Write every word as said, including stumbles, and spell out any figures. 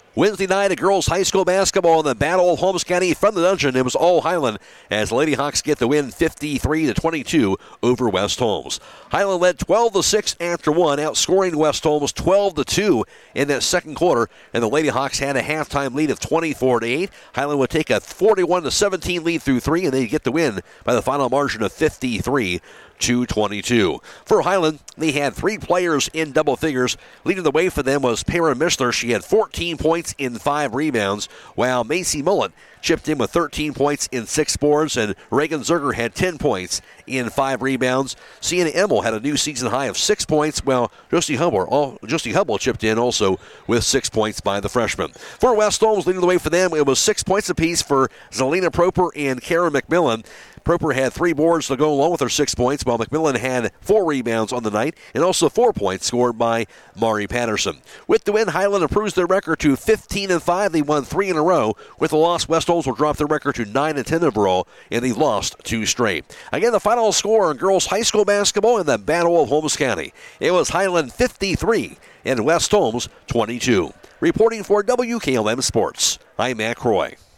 Wednesday night at girls high school basketball in the Battle of Holmes County from the dungeon. It was all Highland as the Lady Hawks get the win fifty-three to twenty-two over West Holmes. Highland led twelve to six after one, outscoring West Holmes twelve to two in that second quarter, and the Lady Hawks had a halftime lead of twenty-four to eight. Highland would take a forty-one to seventeen lead through three, and they get the win by the final margin of fifty-three to twenty-two. For Highland, they had three players in double figures. Leading the way for them was Para Mishler. She had fourteen points in five rebounds, while Macy Mullet chipped in with thirteen points in six boards, and Reagan Zerger had ten points in five rebounds. Sienna Emmel had a new season high of six points, while Josie Hubble, all, Josie Hubble chipped in also with six points by the freshman. For West Holmes, leading the way for them, it was six points apiece for Zelina Proper and Kara McMillan. Proper had three boards to go along with her six points, while McMillan had four rebounds on the night, and also four points scored by Mari Patterson. With the win, Highland improves their record to fifteen and five. They won three in a row. With the loss, West Holmes will drop their record to nine and ten overall, and they lost two straight. Again, the final score in girls high school basketball in the Battle of Holmes County. It was Highland fifty-three and West Holmes twenty-two. Reporting for W K L M Sports, I'm Matt Croy.